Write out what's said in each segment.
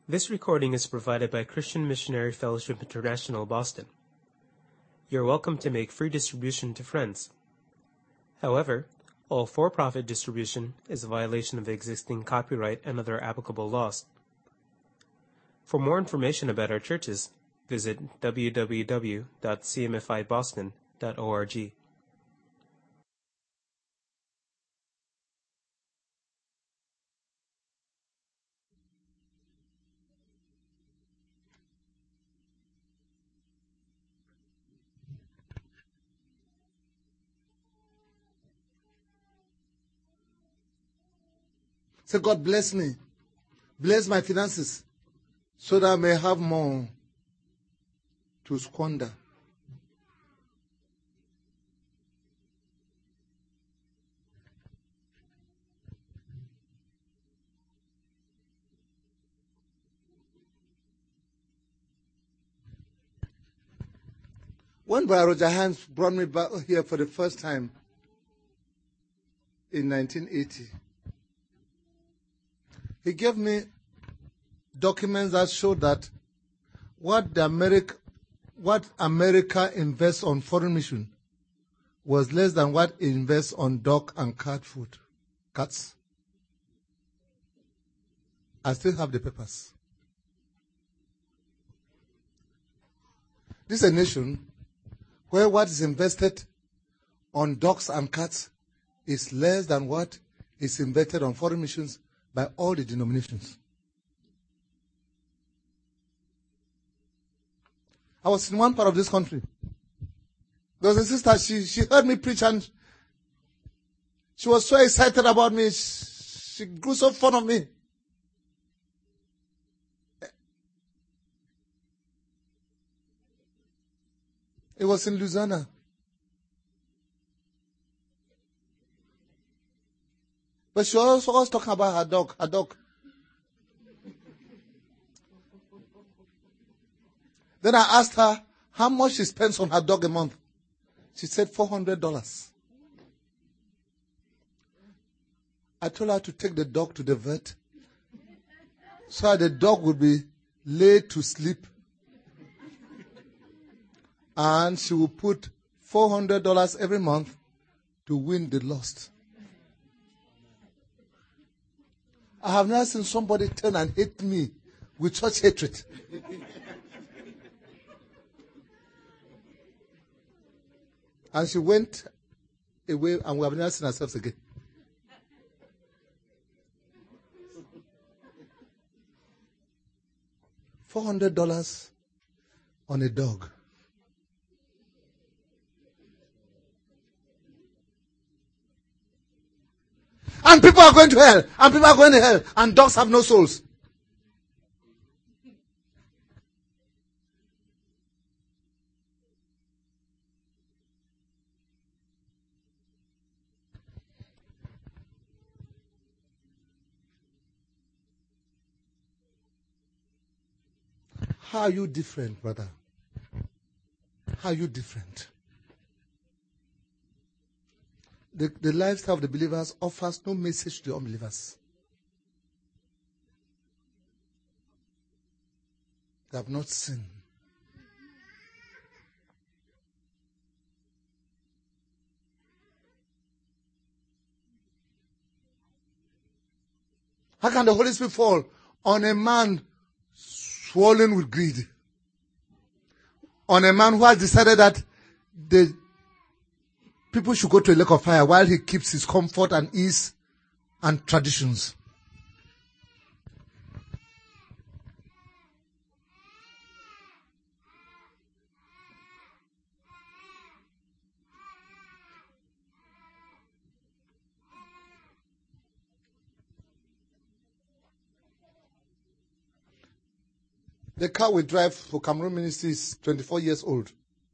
This recording is provided by Christian Missionary Fellowship International, Boston. You're welcome to make free distribution to friends. However, all for-profit distribution is a violation of existing copyright and other applicable laws. For more information about our churches, visit www.cmfiboston.org. Say, God bless me. Bless my finances so that I may have more to squander. When Brother Roger Hans brought me back here for the first time in 1980, he gave me documents that showed that what America invests on foreign mission was less than what it invests on dog and cats. I still have the papers. This is a nation where what is invested on dogs and cats is less than what is invested on foreign missions by all the denominations. I was in one part of this country. There was a sister, she heard me preach and she was so excited about me. She grew so fond of me. It was in Louisiana. But she also was talking about her dog. Then I asked her how much she spends on her dog a month. She said $400. I told her to take the dog to the vet so that the dog would be laid to sleep. And she will put $400 every month to win the lost. I have never seen somebody turn and hate me with such hatred. And she went away and we have never seen ourselves again. $400 on a dog. And people are going to hell. And people are going to hell. And dogs have no souls. How are you different, brother? How are you different? The lifestyle of the believers offers no message to the unbelievers. They have not seen. How can the Holy Spirit fall on a man swollen with greed? On a man who has decided that the people should go to a lake of fire while he keeps his comfort and ease and traditions. The car we drive for Cameroon Ministry is 24 years old.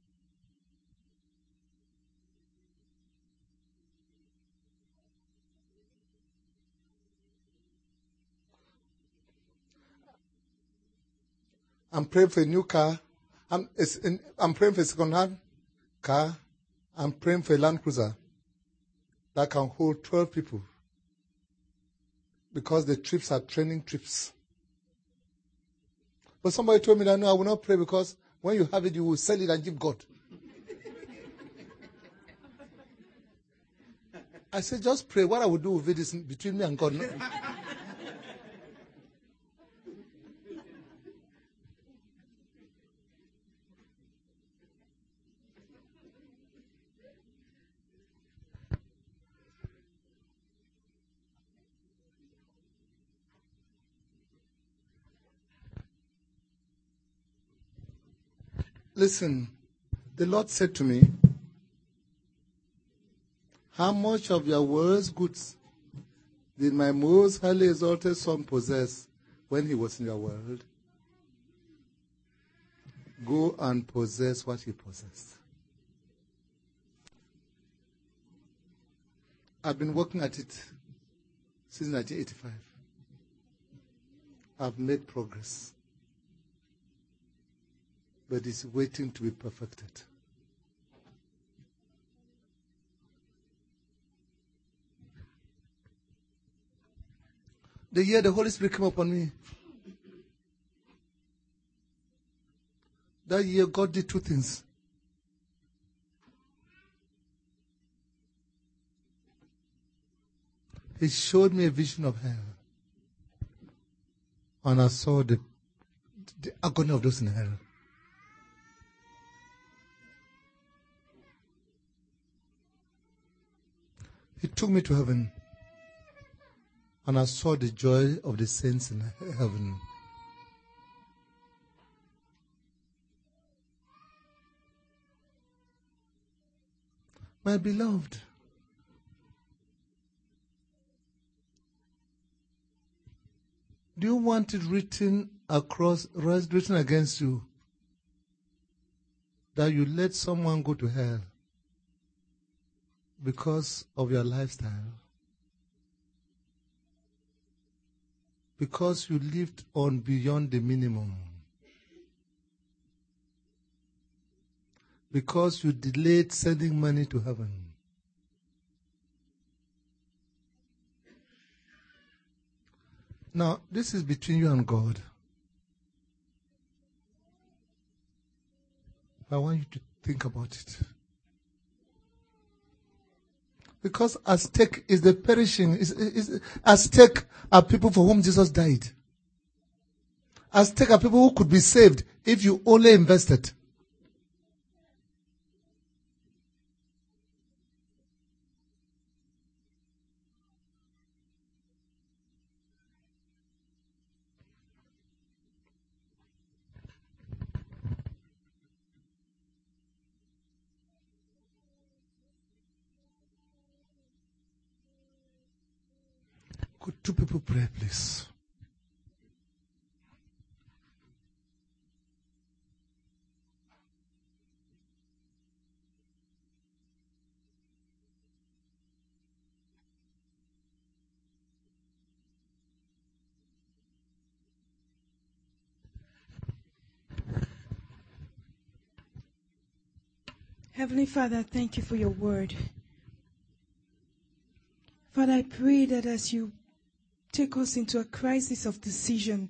I'm praying for a new car. I'm praying for a second-hand car. I'm praying for a Land Cruiser that can hold 12 people. Because the trips are training trips. But somebody told me that, no, I will not pray because when you have it, you will sell it and give God. I said, just pray. What I will do with it is between me and God. Listen, the Lord said to me, how much of your world's goods did my most highly exalted Son possess when he was in your world? Go and possess what he possessed. I've been working at it since 1985. I've made progress. But it's waiting to be perfected. The year the Holy Spirit came upon me, that year God did two things. He showed me a vision of hell. And I saw the agony of those in hell. He took me to heaven. And I saw the joy of the saints in heaven. My beloved, do you want it written against you that you let someone go to hell because of your lifestyle? Because you lived on beyond the minimum. Because you delayed sending money to heaven. Now, this is between you and God. I want you to think about it. Because at stake is the perishing. At stake are people for whom Jesus died. At stake are people who could be saved if you only invested. Could two people pray, please? Heavenly Father, thank you for your word. Father, I pray that as you take us into a crisis of decision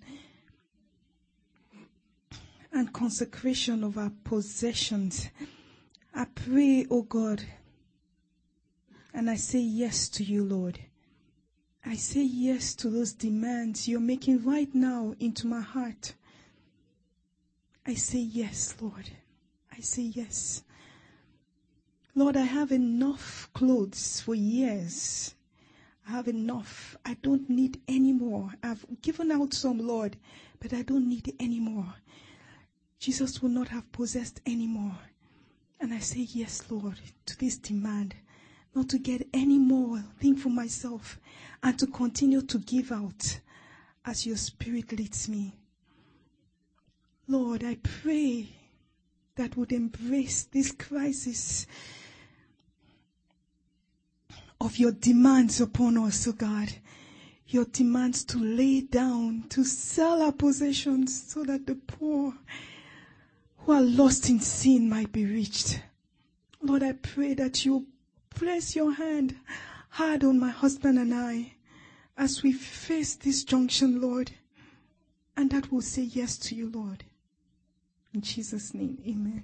and consecration of our possessions, I pray, oh God, and I say yes to you, Lord. I say yes to those demands you're making right now into my heart. I say yes, Lord. I say yes. Lord, I have enough clothes for years. I have enough. I don't need any more. I've given out some, Lord, but I don't need any more. Jesus will not have possessed any more. And I say yes, Lord, to this demand, not to get any more thing for myself, and to continue to give out as your Spirit leads me. Lord, I pray that would embrace this crisis of your demands upon us, oh God. Your demands to lay down, to sell our possessions so that the poor who are lost in sin might be reached. Lord, I pray that you place your hand hard on my husband and I as we face this junction, Lord. and that will say yes to you, Lord. In Jesus' name, amen.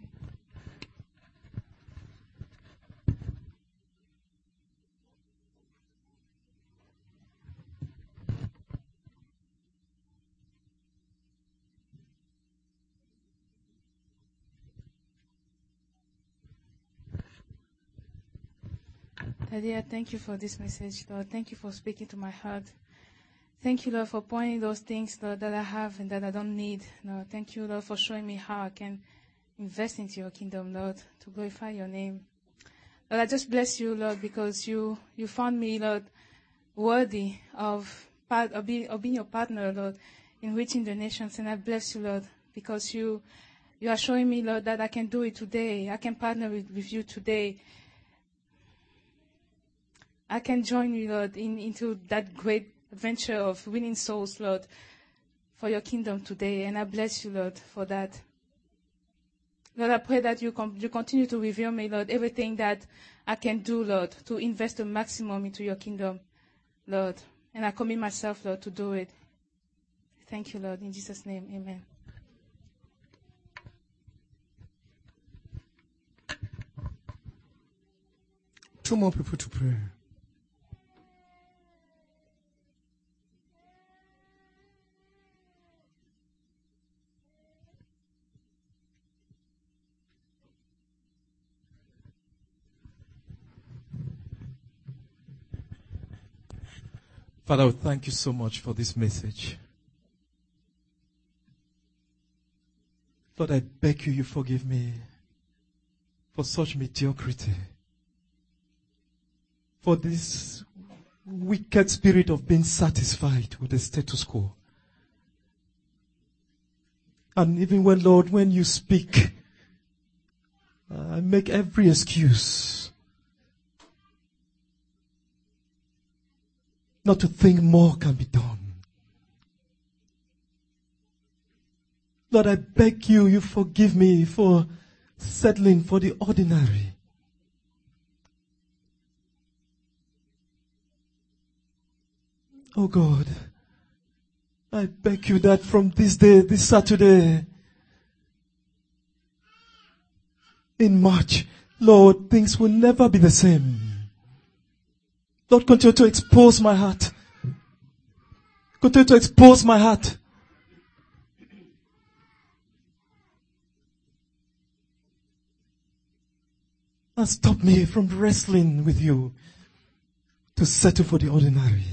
Daddy, I thank you for this message, Lord. Thank you for speaking to my heart. Thank you, Lord, for pointing those things, Lord, that I have and that I don't need. Lord, thank you, Lord, for showing me how I can invest into your kingdom, Lord, to glorify your name. Lord, I just bless you, Lord, because you found me, Lord, worthy of being your partner, Lord, in reaching the nations. And I bless you, Lord, because you are showing me, Lord, that I can do it today. I can partner with you today. I can join you, Lord, into that great adventure of winning souls, Lord, for your kingdom today. And I bless you, Lord, for that. Lord, I pray that you continue to reveal me, Lord, everything that I can do, Lord, to invest the maximum into your kingdom, Lord. And I commit myself, Lord, to do it. Thank you, Lord. In Jesus' name, amen. Two more people to pray. Father, we thank you so much for this message. Lord, I beg you forgive me for such mediocrity, for this wicked spirit of being satisfied with the status quo. And even when you speak, I make every excuse not to think more can be done. Lord, I beg you forgive me for settling for the ordinary. Oh God, I beg you that from this day, this Saturday, in March, Lord, things will never be the same. Lord, continue to expose my heart. Continue to expose my heart. And stop me from wrestling with you to settle for the ordinary.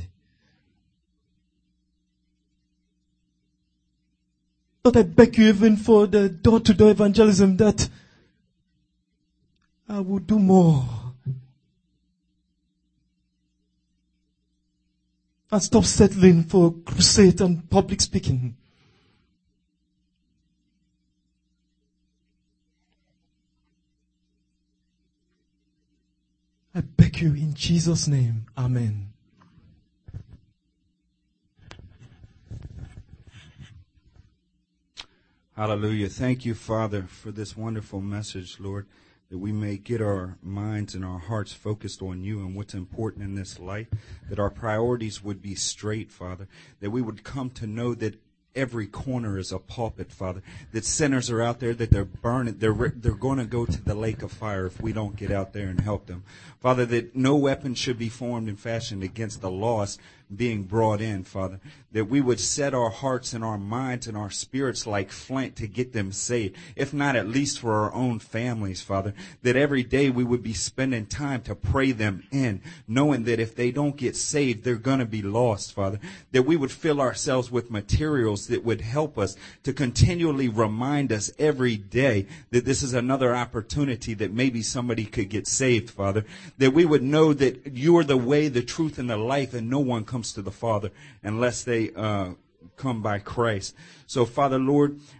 Lord, I beg you even for the door-to-door evangelism that I will do more. And stop settling for crusade and public speaking. I beg you in Jesus' name. Amen. Hallelujah. Thank you, Father, for this wonderful message, Lord, that we may get our minds and our hearts focused on you and what's important in this life, that our priorities would be straight, Father, that we would come to know that every corner is a pulpit, Father, that sinners are out there, that they're burning, they're going to go to the lake of fire if we don't get out there and help them. Father, that no weapon should be formed and fashioned against the lost being brought in, Father, that we would set our hearts and our minds and our spirits like flint to get them saved, if not at least for our own families, Father, that every day we would be spending time to pray them in, knowing that if they don't get saved, they're going to be lost, Father, that we would fill ourselves with materials that would help us to continually remind us every day that this is another opportunity that maybe somebody could get saved, Father, that we would know that you are the way, the truth, and the life, and no one comes to the Father unless they come by Christ. So, Father, Lord,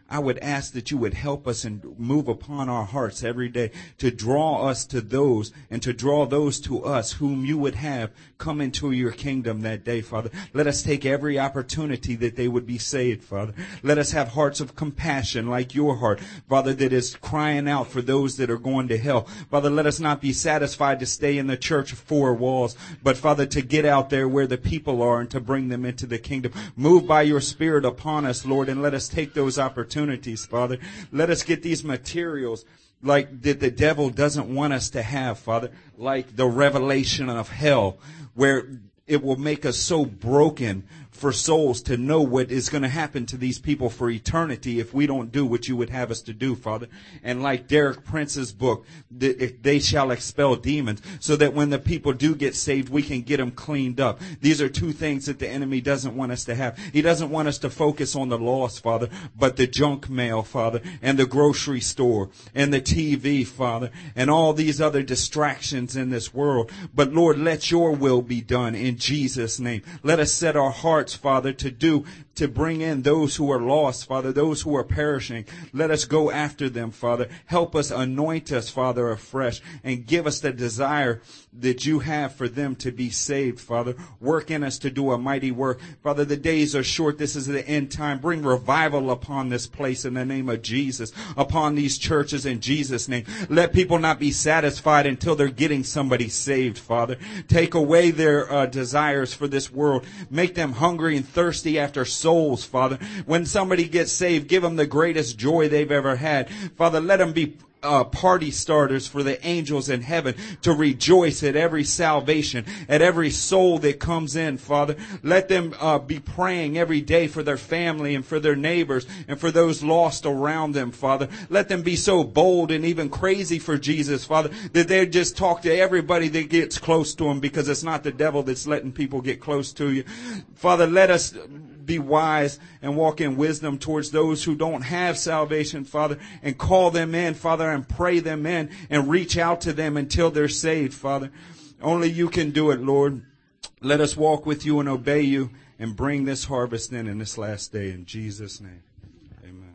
I would ask that you would help us and move upon our hearts every day to draw us to those and to draw those to us whom you would have come into your kingdom that day, Father. Let us take every opportunity that they would be saved, Father. Let us have hearts of compassion like your heart, Father, that is crying out for those that are going to hell. Father, let us not be satisfied to stay in the church four walls, but Father, to get out there where the people are and to bring them into the kingdom. Move by your Spirit upon us, Lord, and let us take those opportunities, Father. Let us get these materials like that the devil doesn't want us to have, Father, like the revelation of hell, where it will make us so broken for souls to know what is going to happen to these people for eternity if we don't do what you would have us to do, Father. And like Derek Prince's book, they shall expel demons, so that when the people do get saved, we can get them cleaned up. These are two things that the enemy doesn't want us to have. He doesn't want us to focus on the lost, Father, but the junk mail, Father, and the grocery store, and the TV, Father, and all these other distractions in this world. But Lord, let your will be done in Jesus' name. Let us set our hearts, Father, to bring in those who are lost, Father, those who are perishing. Let us go after them, Father. Help us, anoint us, Father, afresh, and give us the desire that you have for them to be saved, Father. Work in us to do a mighty work. Father, the days are short. This is the end time. Bring revival upon this place in the name of Jesus, upon these churches in Jesus' name. Let people not be satisfied until they're getting somebody saved, Father. Take away their desires for this world. Make them hungry and thirsty after souls, Father. When somebody gets saved, give them the greatest joy they've ever had. Father, let them be party starters for the angels in heaven to rejoice at every salvation, at every soul that comes in, Father. Let them be praying every day for their family and for their neighbors and for those lost around them, Father. Let them be so bold and even crazy for Jesus, Father, that they just talk to everybody that gets close to them, because it's not the devil that's letting people get close to you. Father, let us be wise and walk in wisdom towards those who don't have salvation, Father, and call them in, Father, and pray them in and reach out to them until they're saved, Father. Only you can do it, Lord. Let us walk with you and obey you and bring this harvest in this last day. In Jesus' name, amen.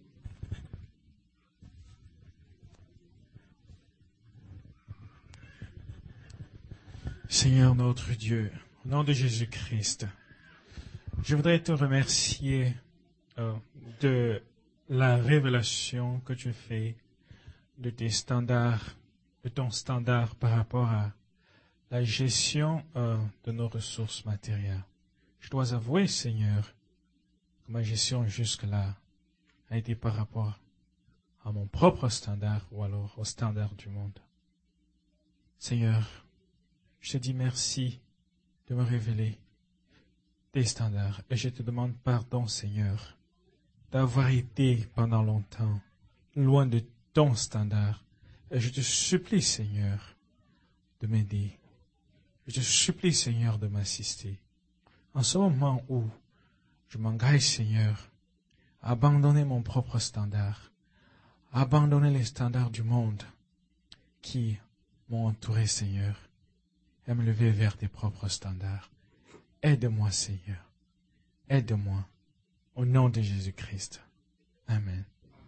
Seigneur notre Dieu, au nom de Jésus-Christ, je voudrais te remercier de la révélation que tu fais de tes standards, de ton standard par rapport à la gestion de nos ressources matérielles. Je dois avouer, Seigneur, que ma gestion jusque-là a été par rapport à mon propre standard ou alors au standard du monde. Seigneur, je te dis merci de me révéler tes standards. Et je te demande pardon, Seigneur, d'avoir été pendant longtemps loin de ton standard. Et je te supplie, Seigneur, de m'aider. Je te supplie, Seigneur, de m'assister. En ce moment où je m'engage, Seigneur, à abandonner mon propre standard, à abandonner les standards du monde qui m'ont entouré, Seigneur, et à me lever vers tes propres standards. Aide-moi, Seigneur. Aide-moi. Au nom de Jésus-Christ. Amen.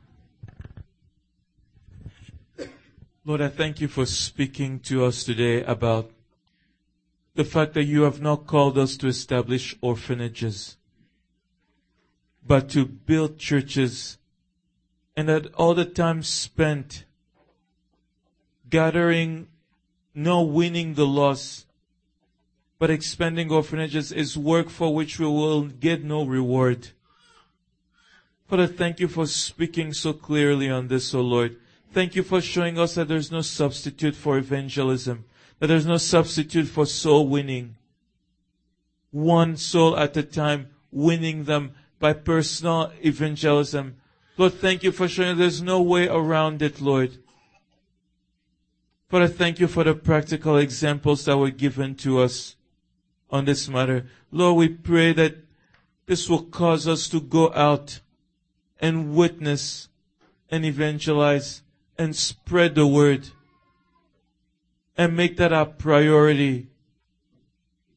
Lord, I thank you for speaking to us today about the fact that you have not called us to establish orphanages, but to build churches, and that all the time spent gathering, no winning the lost, but expanding orphanages is work for which we will get no reward. Father, thank you for speaking so clearly on this, O Lord. Thank you for showing us that there's no substitute for evangelism, that there's no substitute for soul winning. One soul at a time, winning them by personal evangelism. Lord, thank you for showing there's no way around it, Lord. Father, thank you for the practical examples that were given to us on this matter. Lord, we pray that this will cause us to go out and witness and evangelize and spread the word and make that our priority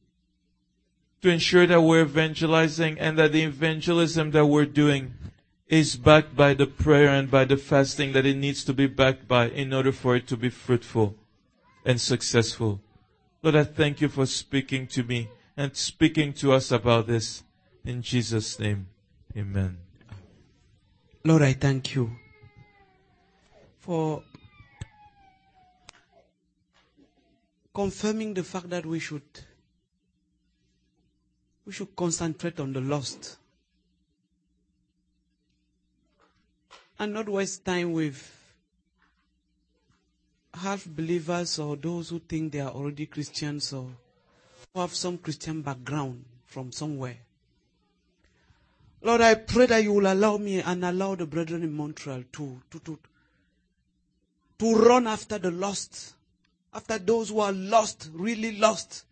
to ensure that we're evangelizing and that the evangelism that we're doing is backed by the prayer and by the fasting that it needs to be backed by in order for it to be fruitful and successful. Lord, I thank you for speaking to me and speaking to us about this. In Jesus' name, amen. Lord, I thank you for confirming the fact that we should concentrate on the lost and not waste time with half believers or those who think they are already Christians or who have some Christian background from somewhere. Lord, I pray that you will allow me and allow the brethren in Montreal to run after the lost, after those who are lost, really lost,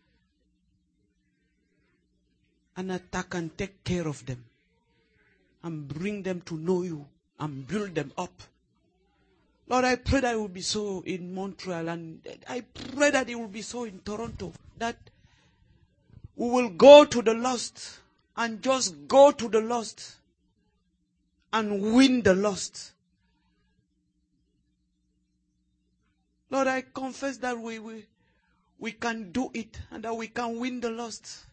and attack and take care of them and bring them to know you and build them up. Lord, I pray that it will be so in Montreal, and I pray that it will be so in Toronto, that we will go to the lost and just go to the lost and win the lost. Lord, I confess that we can do it and that we can win the lost.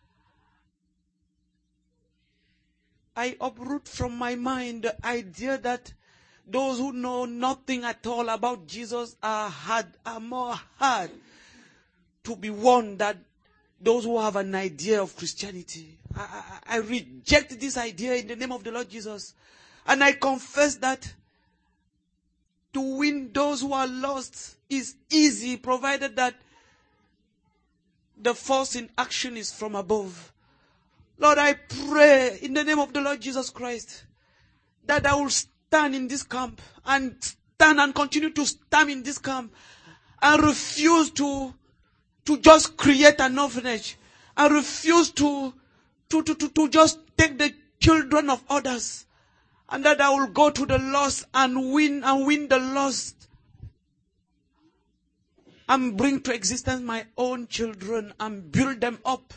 I uproot from my mind the idea that those who know nothing at all about Jesus are more hard to be won than those who have an idea of Christianity. I reject this idea in the name of the Lord Jesus. And I confess that to win those who are lost is easy, provided that the force in action is from above. Lord, I pray in the name of the Lord Jesus Christ that I will stand in this camp and stand and continue to stand in this camp and refuse to just create an orphanage. I refuse to just take the children of others, and that I will go to the lost and win the lost and bring to existence my own children and build them up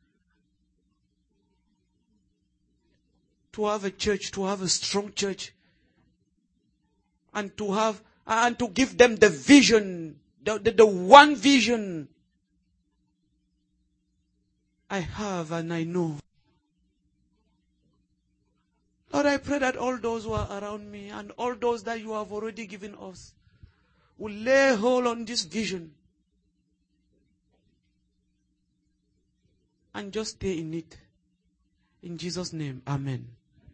to have a church, to have a strong church, and to give them the vision, the one vision I have and I know. Lord, I pray that all those who are around me and all those that you have already given us will lay hold on this vision and just stay in it. In Jesus' name, amen.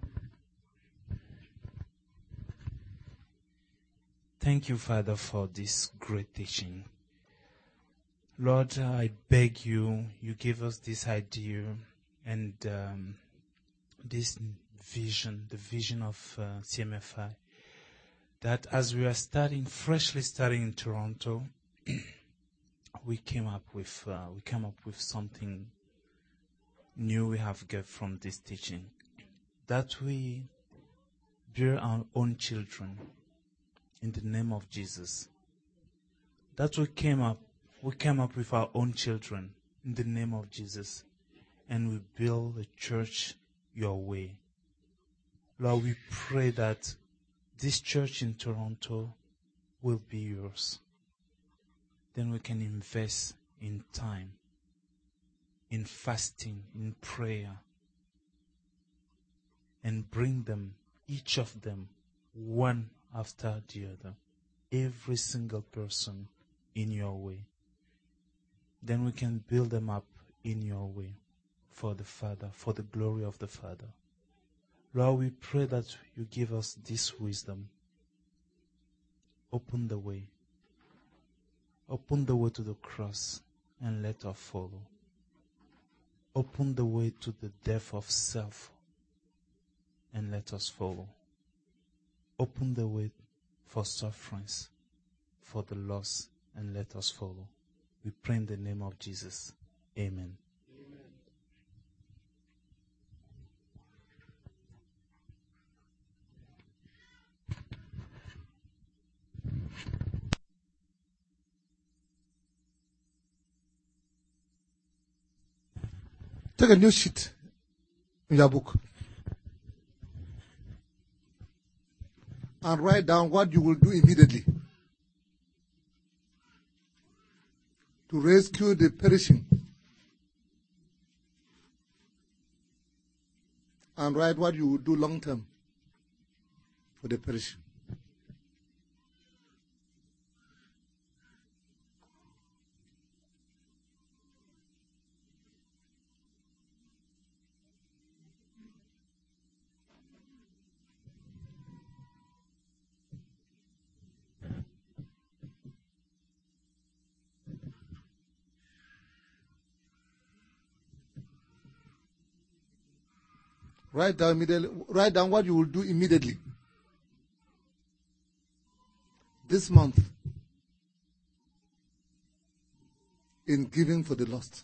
Thank you, Father, for this great teaching. Lord, I beg you, you give us this idea and this vision, the vision of CMFI, that as we are freshly starting in Toronto, we came up with something new we have got from this teaching, that we bear our own children in the name of Jesus. That we came up with our own children in the name of Jesus, and we build a church your way. Lord, we pray that this church in Toronto will be yours. Then we can invest in time, in fasting, in prayer, and bring them, each of them, one after the other, every single person in your way. Then we can build them up in your way for the Father, for the glory of the Father. Lord, we pray that you give us this wisdom. Open the way. Open the way to the cross and let us follow. Open the way to the death of self and let us follow. Open the way for sufferings, for the lost, and let us follow. We pray in the name of Jesus. Amen. Take a new sheet in your book. and write down what you will do immediately to rescue the perishing. And write what you will do long term for the perishing. Write down what you will do immediately. This month in giving for the lost.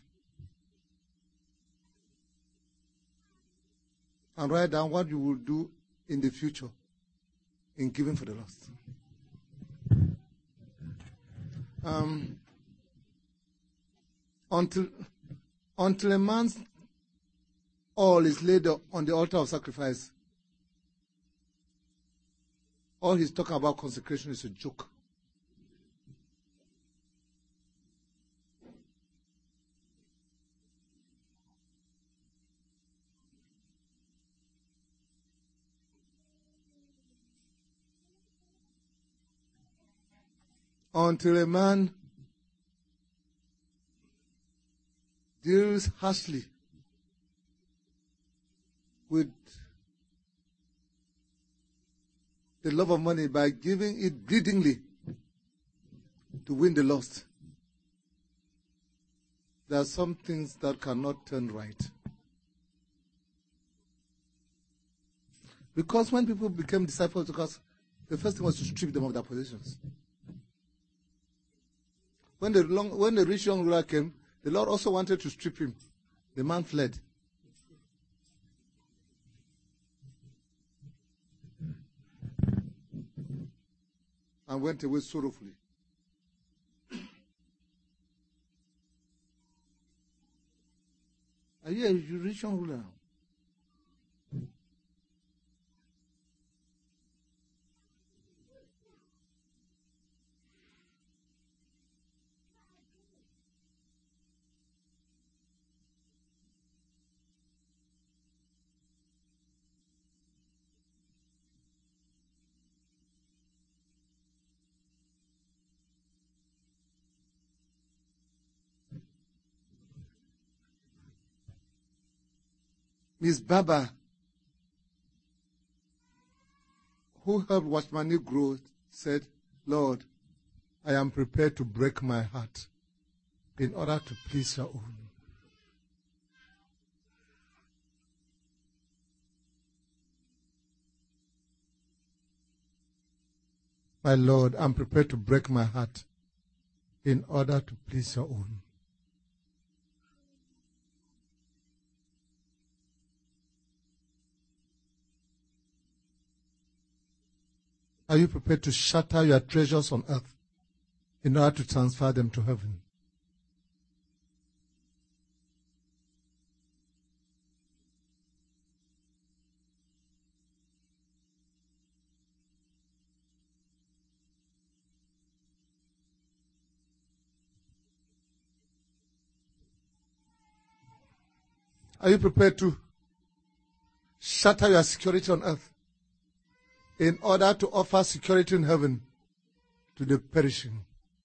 And write down what you will do in the future in giving for the lost. Until a man's all is laid on the altar of sacrifice, all he's talking about consecration is a joke. Until a man deals harshly with the love of money by giving it bleedingly to win the lost, there are some things that cannot turn right. Because when people became disciples, because the first thing was to strip them of their possessions. When the rich young ruler came, the Lord also wanted to strip him. The man fled. And went away sorrowfully. Are you a rich young ruler now? Miss Baba, who helped Watchmani grow, said, Lord, I am prepared to break my heart in order to please your own. My Lord, I'm prepared to break my heart in order to please your own. Are you prepared to shatter your treasures on earth in order to transfer them to heaven? Are you prepared to shatter your security on earth in order to offer security in heaven to the perishing?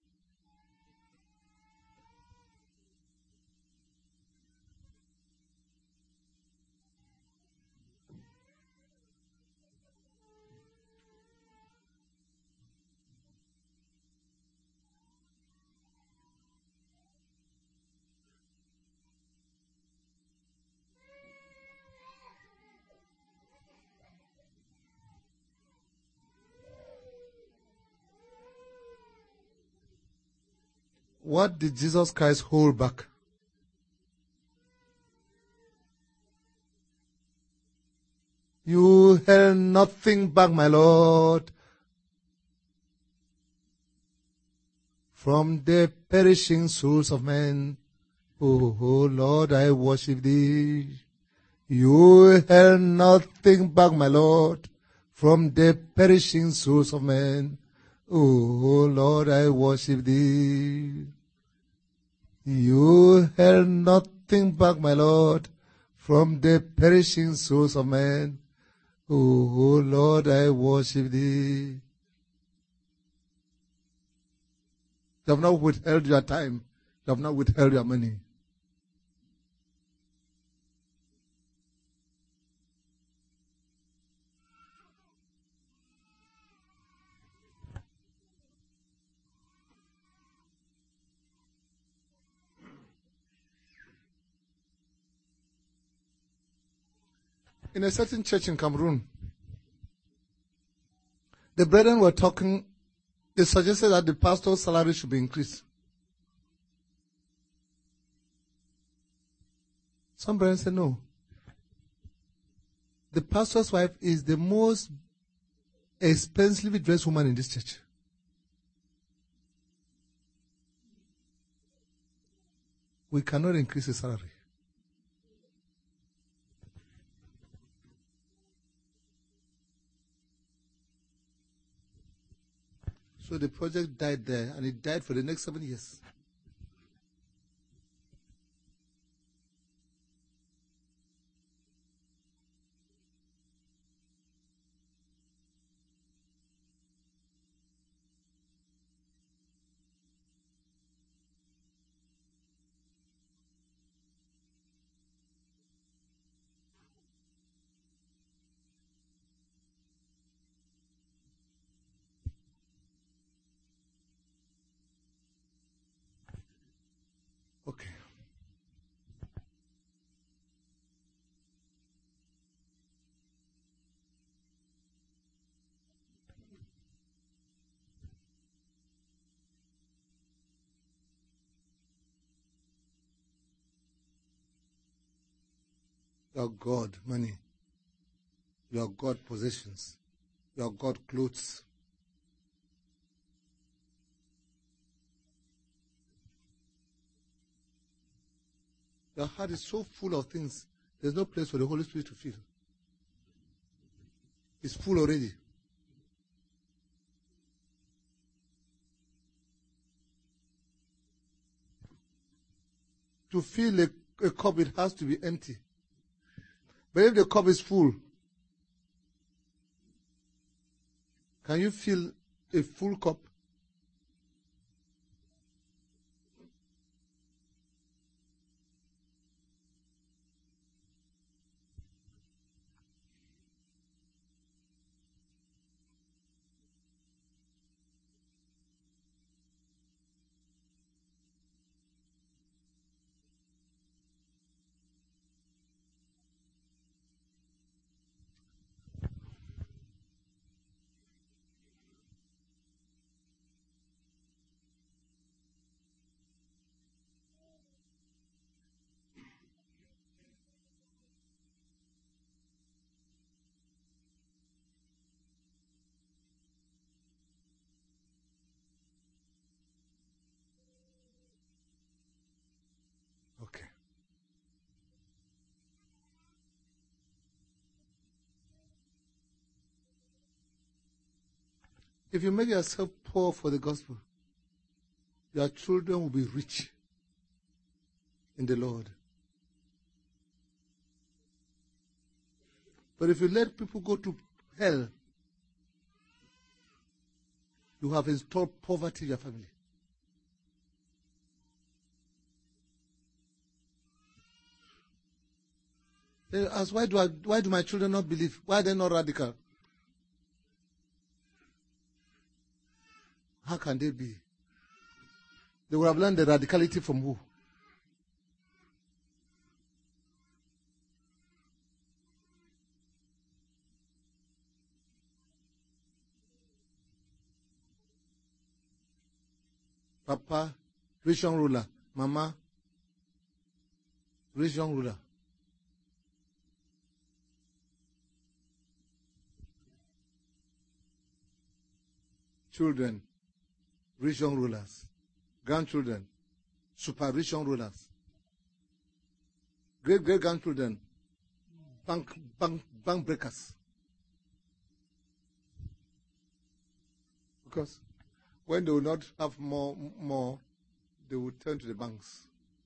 What did Jesus Christ hold back? You held nothing back, my Lord, from the perishing souls of men. Oh, Lord, I worship thee. You held nothing back, my Lord, from the perishing souls of men. Oh Lord, I worship thee. You held nothing back, my Lord, from the perishing souls of men. Oh Lord, I worship thee. You have not withheld your time. You have not withheld your money. In a certain church in Cameroon, the brethren were talking. They suggested that the pastor's salary should be increased. Some brethren said no. The pastor's wife is the most expensively dressed woman in this church. We cannot increase the salary. So the project died there, and it died for the next 7 years. Okay. You are God, money. You are God, possessions. You are God, clothes. Your heart is so full of things, there's no place for the Holy Spirit to fill. It's full already. To fill a cup, it has to be empty. But if the cup is full, can you fill a full cup? Okay. If you make yourself poor for the gospel, your children will be rich in the Lord. But if you let people go to hell, you have installed poverty in your family. They ask, why do my children not believe? Why are they not radical? How can they be? They would have learned the radicality from who? Papa, rich young ruler. Mama, rich young ruler. Children, rich young rulers. Grandchildren, super rich young rulers. Great-great-grandchildren, bank breakers. Because when they will not have more, they will turn to the banks.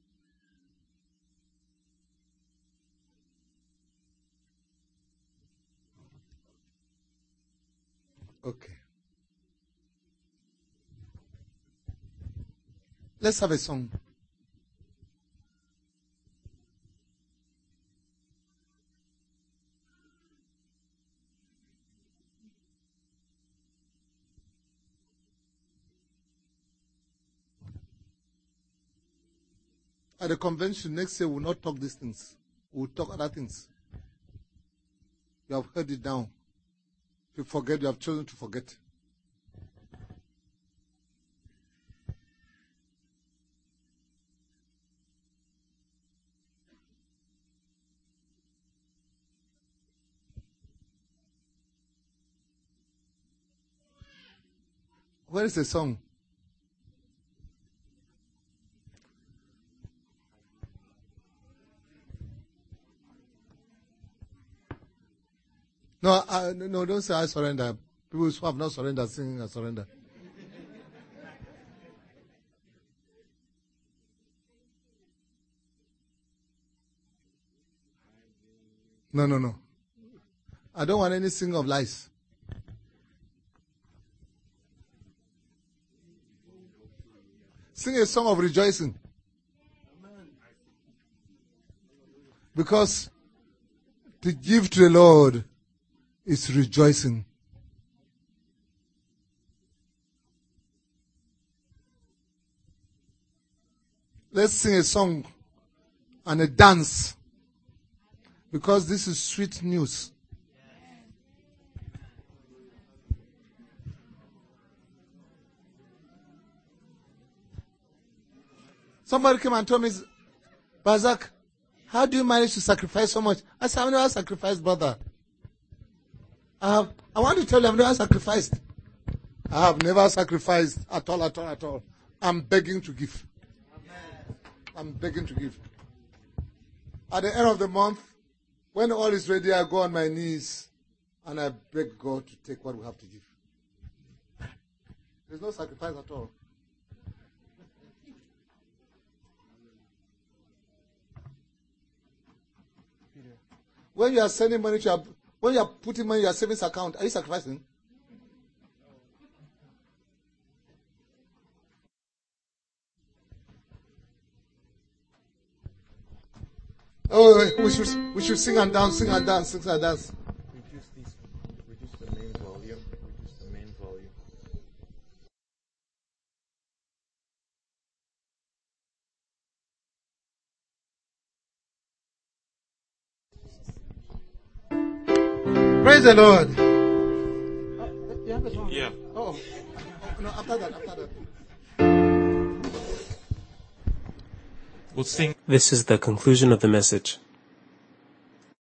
Okay. Let's have a song. At the convention next year, we'll not talk these things. We'll talk other things. You have heard it now. If you forget, you have chosen to forget. Where is the song? No, don't say I surrender. People who have not surrendered sing I surrender. No. I don't want any sing of lies. Sing a song of rejoicing. Because to give to the Lord is rejoicing. Let's sing a song and a dance. Because this is sweet news. Somebody came and told me, Bazak, how do you manage to sacrifice so much? I said, I've never sacrificed, brother. I want to tell you, I've never sacrificed. I have never sacrificed at all. I'm begging to give. I'm begging to give. At the end of the month, when all is ready, I go on my knees and I beg God to take what we have to give. There's no sacrifice at all. When you are sending money when you are putting money in your savings account, are you sacrificing? Oh, we should sing and dance. Reduce the main volume. Praise the Lord. Yeah. Oh, no, after that. We'll sing. This is the conclusion of the message.